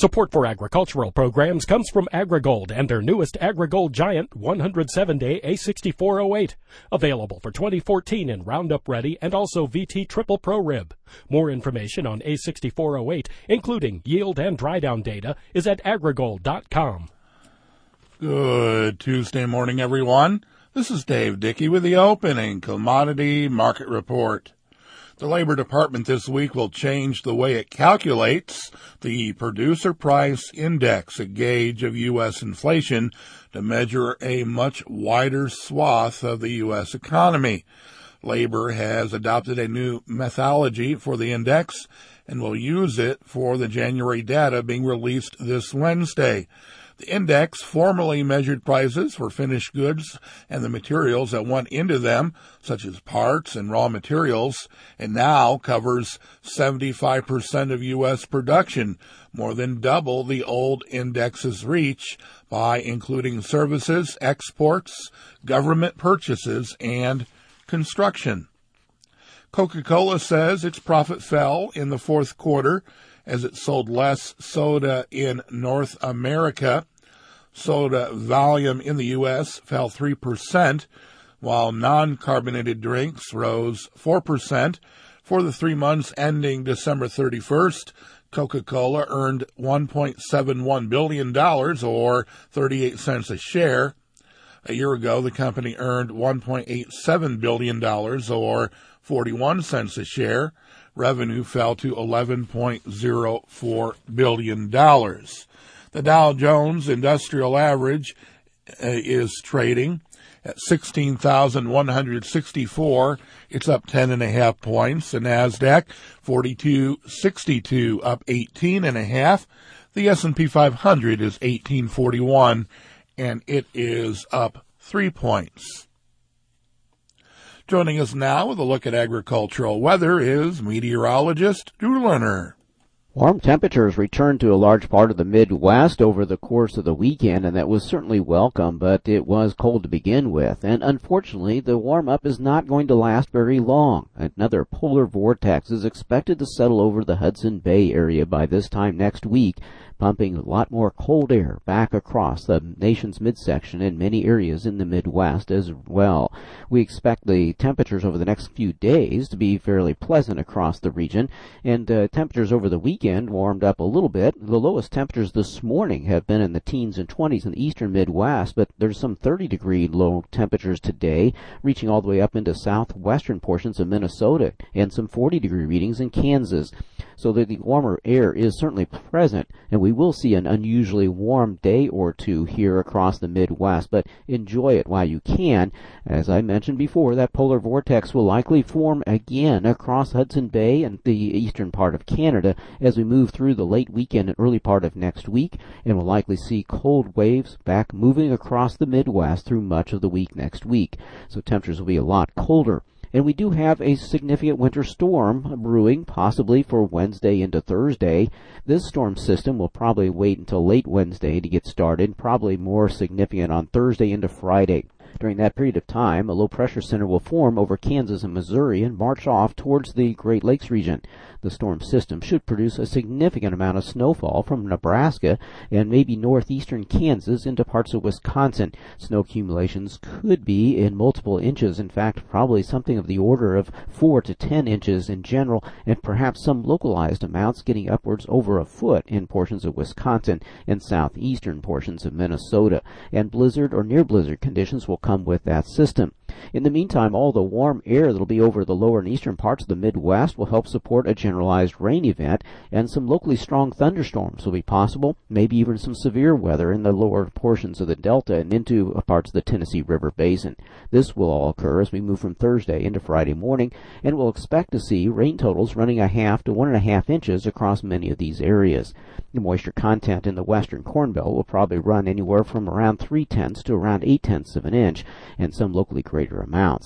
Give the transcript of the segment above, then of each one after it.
Support for agricultural programs comes from AgriGold and their newest AgriGold Giant 107-day A6408. Available for 2014 in Roundup Ready and also VT Triple Pro Rib. More information on A6408, including yield and dry down data, is at agrigold.com. Good Tuesday morning, everyone. This is Dave Dickey with the opening commodity market report. The Labor Department this week will change the way it calculates the Producer Price Index, a gauge of U.S. inflation, to measure a much wider swath of the U.S. economy. Labor has adopted a new methodology for the index and will use it for the January data being released this Wednesday. The index formerly measured prices for finished goods and the materials that went into them, such as parts and raw materials, and now covers 75% of U.S. production, more than double the old index's reach by including services, exports, government purchases, and construction. Coca-Cola says its profit fell in the fourth quarter as it sold less soda in North America. Soda volume in the U.S. fell 3%, while non-carbonated drinks rose 4%. For the 3 months ending December 31st, Coca-Cola earned $1.71 billion, or 38 cents a share. A year ago, the company earned $1.87 billion, or 41 cents a share. Revenue fell to $11.04 billion. The Dow Jones Industrial Average is trading at 16,164. It's up 10.5 points. The NASDAQ 4262, up 18.5. The S&P 500 is 1841, and it is up 3 points. Joining us now with a look at agricultural weather is meteorologist Drew Lerner. Warm temperatures returned to a large part of the Midwest over the course of the weekend, and that was certainly welcome, but it was cold to begin with. And unfortunately, the warm-up is not going to last very long. Another polar vortex is expected to settle over the Hudson Bay area by this time next week, pumping a lot more cold air back across the nation's midsection and many areas in the Midwest as well. We expect the temperatures over the next few days to be fairly pleasant across the region, and temperatures over the weekend warmed up a little bit. The lowest temperatures this morning have been in the teens and 20s in the eastern Midwest, but there's some 30-degree low temperatures today, reaching all the way up into southwestern portions of Minnesota, and some 40-degree readings in Kansas. So the warmer air is certainly present, and we will see an unusually warm day or two here across the Midwest, but enjoy it while you can. As I mentioned before, that polar vortex will likely form again across Hudson Bay and the eastern part of Canada as we move through the late weekend and early part of next week, and we'll likely see cold waves back moving across the Midwest through much of the week next week. So temperatures will be a lot colder. And we do have a significant winter storm brewing, possibly for Wednesday into Thursday. This storm system will probably wait until late Wednesday to get started, probably more significant on Thursday into Friday. During that period of time, a low-pressure center will form over Kansas and Missouri and march off towards the Great Lakes region. The storm system should produce a significant amount of snowfall from Nebraska and maybe northeastern Kansas into parts of Wisconsin. Snow accumulations could be in multiple inches, in fact, probably something of the order of 4 to 10 inches in general, and perhaps some localized amounts getting upwards over a foot in portions of Wisconsin and southeastern portions of Minnesota. And blizzard or near blizzard conditions will come with that system. In the meantime, all the warm air that will be over the lower and eastern parts of the Midwest will help support a generalized rain event, and some locally strong thunderstorms will be possible, maybe even some severe weather in the lower portions of the Delta and into parts of the Tennessee River Basin. This will all occur as we move from Thursday into Friday morning, and we'll expect to see rain totals running 1/2 to 1.5 inches across many of these areas. The moisture content in the western Corn Belt will probably run anywhere from around 0.3 to around 0.8 of an inch, and some locally greater amounts.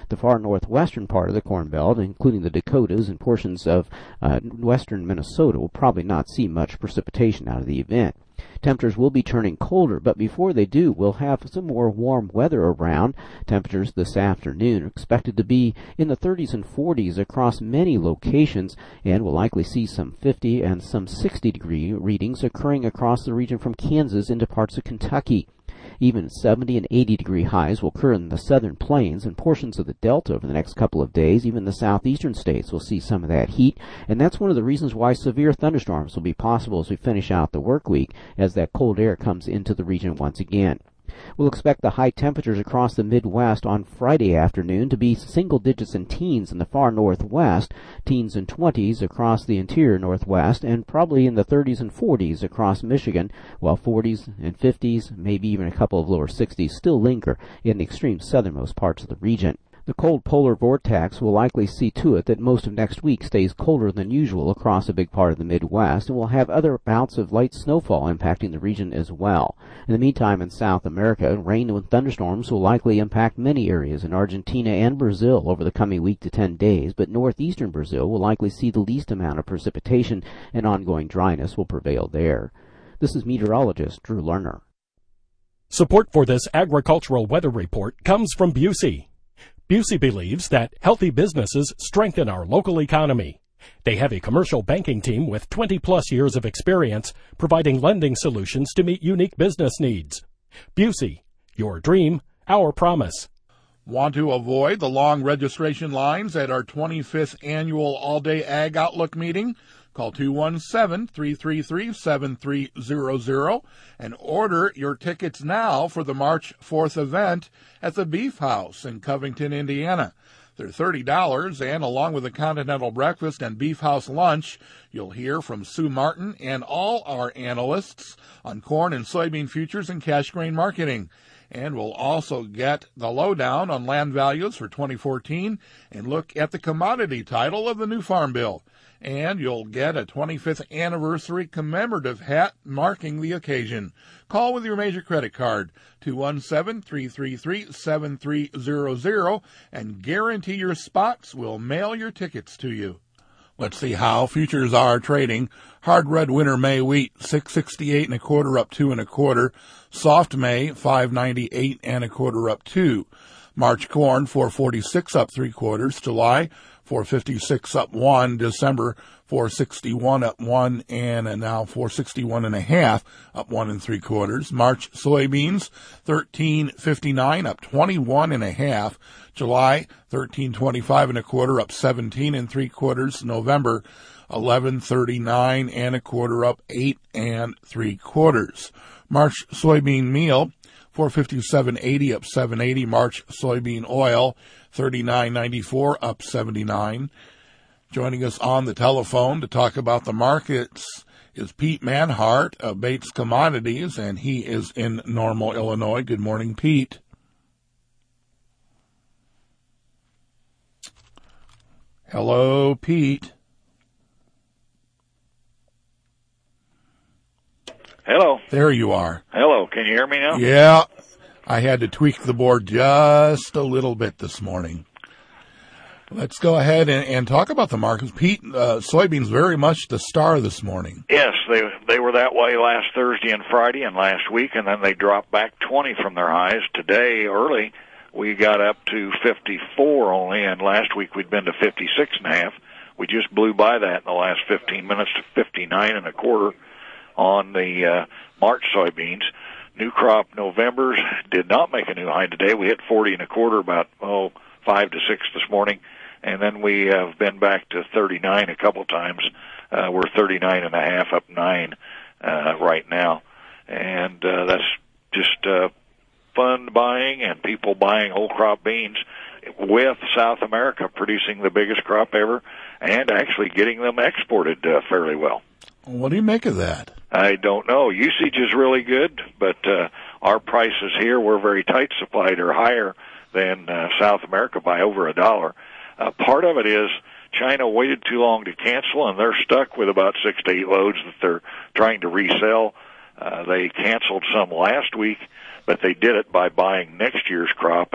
The far northwestern part of the Corn Belt, including the Dakotas and portions of western Minnesota, will probably not see much precipitation out of the event. Temperatures will be turning colder, but before they do, we'll have some more warm weather around. Temperatures this afternoon are expected to be in the 30s and 40s across many locations, and we'll likely see some 50 and some 60-degree readings occurring across the region from Kansas into parts of Kentucky. Even 70 and 80-degree highs will occur in the southern plains and portions of the Delta over the next couple of days. Even the southeastern states will see some of that heat, and that's one of the reasons why severe thunderstorms will be possible as we finish out the work week as that cold air comes into the region once again. We'll expect the high temperatures across the Midwest on Friday afternoon to be single digits and teens in the far northwest, teens and 20s across the interior northwest, and probably in the 30s and 40s across Michigan, while 40s and 50s, maybe even a couple of lower 60s, still linger in the extreme southernmost parts of the region. The cold polar vortex will likely see to it that most of next week stays colder than usual across a big part of the Midwest, and we'll have other bouts of light snowfall impacting the region as well. In the meantime, in South America, rain and thunderstorms will likely impact many areas in Argentina and Brazil over the coming week to 10 days, but northeastern Brazil will likely see the least amount of precipitation, and ongoing dryness will prevail there. This is meteorologist Drew Lerner. Support for this agricultural weather report comes from Busey. Busey believes that healthy businesses strengthen our local economy. They have a commercial banking team with 20-plus years of experience providing lending solutions to meet unique business needs. Busey, your dream, our promise. Want to avoid the long registration lines at our 25th annual All-Day Ag Outlook meeting? Call 217-333-7300 and order your tickets now for the March 4th event at the Beef House in Covington, Indiana. They're $30, and along with a continental breakfast and Beef House lunch, you'll hear from Sue Martin and all our analysts on corn and soybean futures and cash grain marketing. And we'll also get the lowdown on land values for 2014 and look at the commodity title of the new Farm Bill. And you'll get a 25th anniversary commemorative hat marking the occasion. Call with your major credit card, 217-333-7300, and guarantee your spots. We'll mail your tickets to you. Let's see how futures are trading. Hard red winter May wheat, 668 1/4 up 2 1/4. Soft May, 598 1/4 up 2. March corn, 446 up 3/4. July, 456 up 1. December, 461 up 1, and now 461 1/2 up 1 3/4. March soybeans, 1359 up 21 1/2. July, 1325 1/4 up 17 3/4. November, 1139 1/4 up 8 3/4. March soybean meal, 457.80 up 7.80. March soybean oil, 39.94 up 79. Joining us on the telephone to talk about the markets is Pete Manhart of Bates Commodities, and he is in Normal, Illinois. Good morning, Pete. Hello, Pete. Hello. There you are. Hello. Can you hear me now? Yeah. I had to tweak the board just a little bit this morning. Let's go ahead and talk about the markets. Pete, soybeans very much the star this morning. Yes, they were that way last Thursday and Friday and last week, and then they dropped back 20 from their highs. Today, early, we got up to 54 only, and last week we'd been to 56.5. We just blew by that in the last 15 minutes to 59 1/4 on the March soybeans. New crop Novembers did not make a new high today. We hit 40 1/4 about 5 to 6 this morning, and then we have been back to 39 a couple times. We're 39 1/2 up 9 right now, and that's just fund buying and people buying whole crop beans, with South America producing the biggest crop ever and actually getting them exported fairly well. What do you make of that? I don't know. Usage is really good, but our prices here, we're very tight supplied, are higher than South America by over $1. Part of it is China waited too long to cancel, and they're stuck with about 6 to 8 loads that they're trying to resell. They canceled some last week, but they did it by buying next year's crop and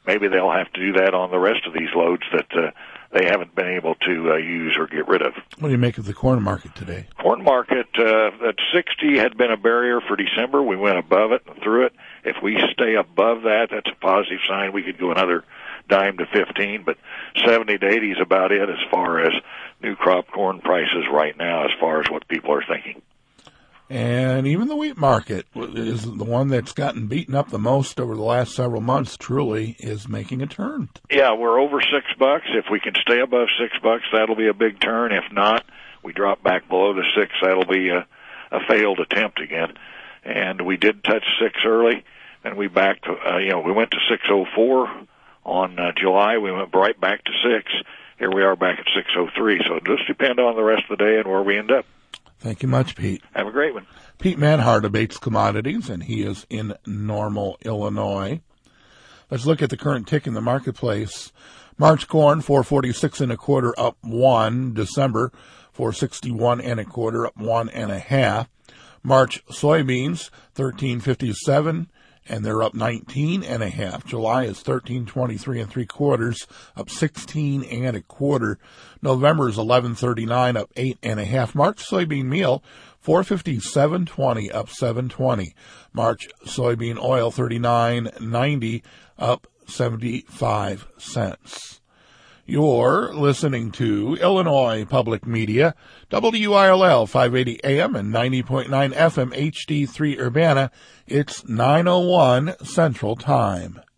maybe they'll have to do that on the rest of these loads that they haven't been able to use or get rid of. What do you make of the corn market today? Corn market at 60 had been a barrier for December. We went above it and through it. If we stay above that, that's a positive sign. We could go another dime to 15, but 70 to 80 is about it as far as new crop corn prices right now, as far as what people are thinking. And even the wheat market is the one that's gotten beaten up the most over the last several months, truly is making a turn. Yeah, we're over $6. If we can stay above $6, that'll be a big turn. If not, we drop back below the 6, that'll be a failed attempt again. And we did touch 6 early, and we backed, we went to 604 on July. We went right back to 6. Here we are back at 603. So it just depends on the rest of the day and where we end up. Thank you much, Pete. Have a great one. Pete Manhart of Bates Commodities, and he is in Normal, Illinois. Let's look at the current tick in the marketplace. March corn, 446 1/4, up 1. December, 461 1/4, up 1 1/2. March soybeans, 1357, and they're up 19 1/2. July is 1323 3/4, up 16 1/4. November is 1139, up 8 1/2. March soybean meal, 457.20, up 7.20. March soybean oil, 39.90, up 75 cents. You're listening to Illinois Public Media, WILL 580 AM and 90.9 FM HD3 Urbana. It's 9:01 Central Time.